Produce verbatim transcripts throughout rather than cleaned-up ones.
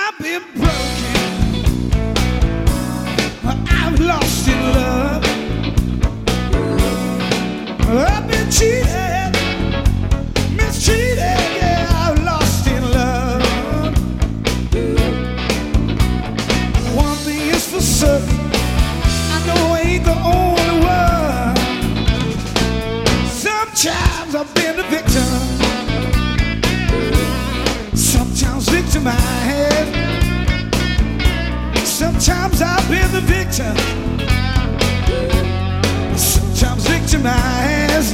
I've been broken, I've lost in love, I've been cheated, mistreated, yeah, I've lost in love. One thing is for certain, I know I ain't the only one. Sometimes I've been the victim, sometimes victimized. Sometimes I've been the victim, sometimes victimized.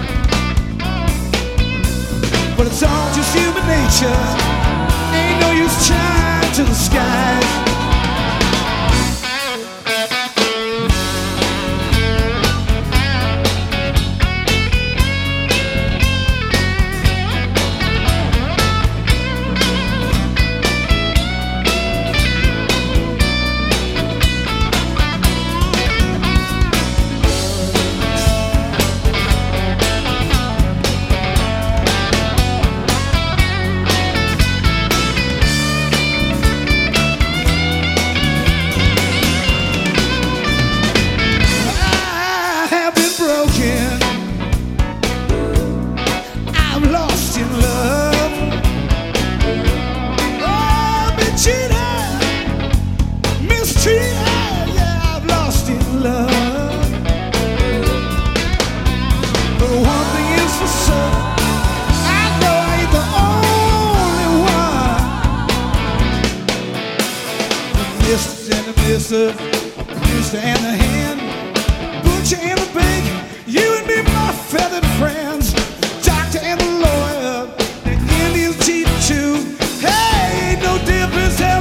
But it's all just human nature, ain't no use trying to disguise. Mister Mister and the hand, butcher and the bank, you and me, my feathered friends, doctor and the lawyer, the Indian teacher too. Hey, ain't no difference.